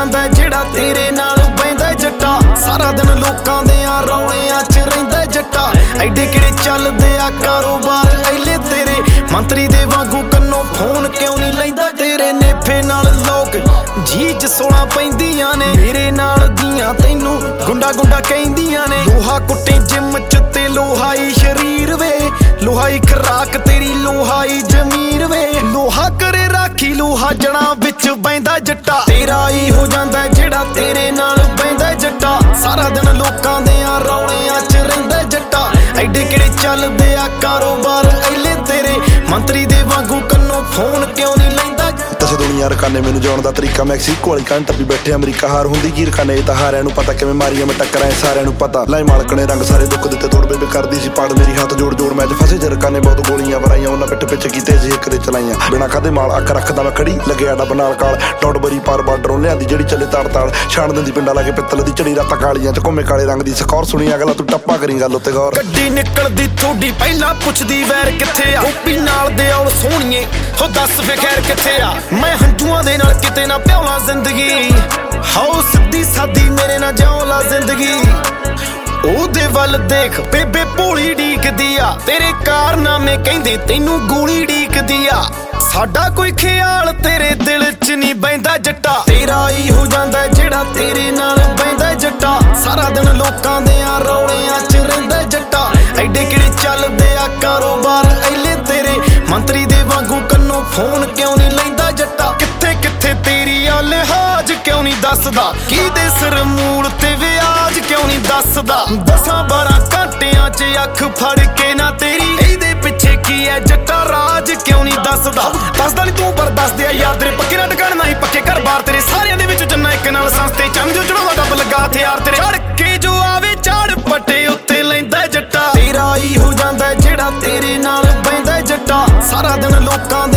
ਜਾਂਦਾ ਜਿਹੜਾ ਤੇਰੇ ਨਾਲ ਬਹਿੰਦਾ ਜੱਟਾ। ਸਾਰਾ ਦਿਨ ਲੋਕਾਂ ਦਿਆਂ ਰੌਲਿਆਂ 'ਚ ਰਹਿੰਦਾ ਜੱਟਾ। ਐਡੇ ਕਿਹੜੇ ਚੱਲਦੇ ਆ ਕਾਰੋਬਾਰ ਐਲੇ ਤੇਰੇ, ਮੰਤਰੀ ਦੇ ਵਾਂਗੂ ਕੰਨੋਂ ਫੋਨ ਕਿਉਂ ਨਹੀਂ ਲੈਂਦਾ ਤੇਰੇ। ਨੇਫੇ ਨਾਲ ਲੋਕ ਜੀਜ ਸੋਲਾਂ ਪੈਂਦੀਆਂ ਨੇ, ਮੇਰੇ ਨਾਲ ਦੀਆਂ ਤੈਨੂੰ ਗੁੰਡਾ ਗੁੰਡਾ ਕਹਿੰਦੀਆਂ ਨੇ। ਲੋਹਾ ਕੁੱਟੇ ਜਿੰਮ 'ਚ ਤੇ ਲੋਹਾਈ ਸ਼ਰੀਰ ਵੇ, ਲੋਹਾਈ ਖਰਾਕ ਤੇਰੀ ਲੋਹਾਈ ਜ਼ਮੀਰ ਵੇ। ਲੋਹਾ ਕਰੇ ਰਾਖੀ ਲੋਹਾ ਜੜਾਂ ਵਿੱਚ ਬਹਿੰਦਾ ਜੱਟਾ। ਤੇਰਾ ਹੀ ਹੋ ਜਾਂਦਾ ਜਿਹੜਾ ਤੇਰੇ ਨਾਲ ਬਹਿੰਦਾ ਜੱਟਾ। ਸਾਰਾ ਦਿਨ ਲੋਕਾਂ ਦਿਆਂ ਰੌਲਿਆਂ 'ਚ ਰਹਿੰਦਾ ਜੱਟਾ। ਐਡੇ ਕਿਹੜੇ ਚੱਲਦੇ ਆ ਕਾਰੋਬਾਰ ਐਲੇ ਤੇਰੇ, ਮੰਤਰੀ ਦੇ ਵਾਂਗੂ ਕੰਨੋਂ ਫੋਨ ਕਿਉਂ ਨਹੀਂ ਲੈਂਦਾ। ਦੱਸੇ ਦੁਨੀਆ ਰਕਾਨੇ ਮੈਨੂੰ ਜਾਣ ਦਾ ਤਰੀਕਾ, ਮੈਕਸੀਕੋ ਵਾਲੀ ਕੰਨ ਟੱਪੀ ਬੈਠੇ ਅਮਰੀਕਾ। ਹਾਰ ਹੁੰਦੀ ਕੀ ਰਕਾਨੇ, ਇਹ ਤਾਂ ਹਾਰਿਆਂ ਨੂੰ ਪਤਾ ਕਿਵੇਂ ਮਾਰੀਆਂ ਮੈਂ ਟੱਕਰਾਂ ਸਾਰਿਆਂ ਨੂੰ ਪਤਾ। ਲਾਈ ਮਾਲਕ ਨੇ ਰੰਗ ਸਾਰੇ ਦੁੱਖ ਦਿੱਤੇ ਤੋੜ ਬੇਬੇ ਕਰਦੀ ਸੀ ਪਾੜ ਮੇਰੀ ਹੱਥ ਜੋੜ ਜੋੜ ਮੈਚ ਫਸੇ ਜੇ ਰਕਾਨੇ ਬਹੁਤ ਗੋਲੀਆਂ ਵਰਾਈਆਂ ਉਹਨਾਂ ਪਿੱਠ ਪਿੱਛੇ ਕੀਤੇ ਸੀ ਇੱਕ ਦੇ ਚਲਾਈਆਂ। ਬਿਨਾਂ ਖਾਦੇ ਮਾਲ ਅੱਖ ਰੱਖਦਾ ਮੈਂ ਖੜੀ ਲੱਗੇ ਆਡਾ ਬਨਾਲ ਕਾਲ ਡੌਟ ਬਰੀ ਪਾਰ ਬਾਰਡਰੋਂ ਲਿਆਂਦੀ ਜਿਹੜੀ ਚੱਲੇ ਤਾੜ ਤਾੜ ਛਾਣ ਦਿੰਦੀ ਪਿੰਡਾਂ ਲਾ ਕੇ ਪਿੱਤਲ ਦੀ ਚੜੀ ਰਾਤਾਂ ਕਾਲੀਆਂ ਚ ਘੁੰਮੇ ਕਾਲੇ ਰੰਗ ਦੀ ਸਕੌਰ ਸੁਣੀ ਅਗਲਾ ਤੂੰ ਟੱਪਾ ਕਰੀ ਗੱਲ ਉੱਤੇ ਗੌਰ। ਗੱਡੀ ਨਿਕਲਦੀ ਥੋੜੀ ਪਹਿਲਾਂ ਪੁੱਛਦੀ ਵੈਰ ਕਿੱਥੇ ਆ, ਗੋਪੀ ਨਾਲ ਦੇ ਔਲ ਸੋਹਣੀਏ ਹੋ ਦੱਸ ਫੇ ਖੈਰ ਕਿੱਥੇ ਆ। ਮੈਂ ਹੰਝੂਆਂ ਦੇ ਨਾਲ ਕਿਤੇ ਨਾ ਪਿਆਉਣਾ ਜ਼ਿੰਦਗੀ, ਹਾਓ ਸਿੱਧੀ ਸਾਦੀ ਮੇਰੇ ਨਾਲ ਜਿਉਂ ਲਾ ਜ਼ਿੰਦਗੀ। ਉਹਦੇ ਵੱਲ ਦੇਖ ਬੇਬੇ ਭੋਲੀ ਢੀਕਦੀ ਆ, ਤੇਰੇ ਕਾਰਨਾਮੇ ਕਹਿੰਦੇ ਤੈਨੂੰ ਗੋਲੀ ਢੀਕਦੀ ਆ। ਸਾਡਾ ਕੋਈ ਖਿਆਲ ਤੇਰੇ ਦਿਲ 'ਚ ਨਹੀਂ ਬਹਿੰਦਾ ਜੱਟਾ। ਤੇਰਾ ਹੀ ਹੋ ਜਾਂਦਾ ਜਿਹੜਾ ਤੇਰੇ ਨਾਲ ਬਹਿੰਦਾ ਜੱਟਾ। ਸਾਰਾ ਦਿਨ ਲੋਕਾਂ ਦਿਆਂ ਰੌਲਿਆਂ 'ਚ ਰਹਿੰਦਾ ਜੱਟਾ। ਐਡੇ ਕਿਹੜੇ ਚੱਲਦੇ ਆ ਕਾਰੋਬਾਰ ਐਲੇ ਤੇਰੇ, ਮੰਤਰੀ ਦੇ ਵਾਂਗੂ ਕੰਨੋਂ ਫੋਨ ਕਿਉਂ ਨਹੀਂ ਲੈਂਦਾ ਜੱਟਾ। ਕਿੱਥੇ ਕਿੱਥੇ ਤੇਰੀ ਆ ਲਿਹਾਜ਼ ਕਿਉਂ ਨਹੀਂ ਦੱਸਦਾ, ਕਿਹਦੇ ਸਿਰ ਮੂਲ ਤੇ ਵਿਆਜ ਕਿਉਂ ਨਹੀਂ ਦੱਸਦਾ। 10-12 ਘੰਟਿਆਂ 'ਚ ਅੱਖ ਫੜ ਕੇ ਨਾ ਤੇਰੀ, ਇਹਦੇ ਪਿੱਛੇ ਕੀ ਐ ਜੱਟਾ ਰਾਜ ਕਿਉਂ ਨਹੀਂ ਦੱਸਦਾ। ਦੱਸਦਾ ਨੀ ਤੂੰ ਪਰ ਦੱਸਦੇ ਆ ਯਾਰ ਤੇਰੇ, ਪੱਕੇ ਨਾ ਟਿਕਾਣ ਨਹੀਂ ਪੱਕੇ ਘਰ ਬਾਰ ਤੇਰੇ। ਸਾਰਿਆਂ ਦੇ ਵਿੱਚ ਜੰਨਾ ਇੱਕ ਨਾਲ ਸੰਸਤੇ ਚੰਨ ਜੋ ਚੜਾਉਂਦਾ ਡੱਬ ਲੱਗਾ ਹਥਿਆਰ ਤੇਰੇ। ਚੜ ਕੇ ਜੋ ਆਵੇ ਝਾੜ ਪੱਟੇ ਉੱਤੇ ਲੈਂਦਾ ਜੱਟਾ। ਤੇਰਾ ਹੀ ਹੋ ਜਾਂਦਾ ਜਿਹੜਾ ਤੇਰੇ ਨਾਲ ਬਹਿੰਦਾ ਜੱਟਾ। ਸਾਰਾ ਦਿਨ ਲੋਕਾਂ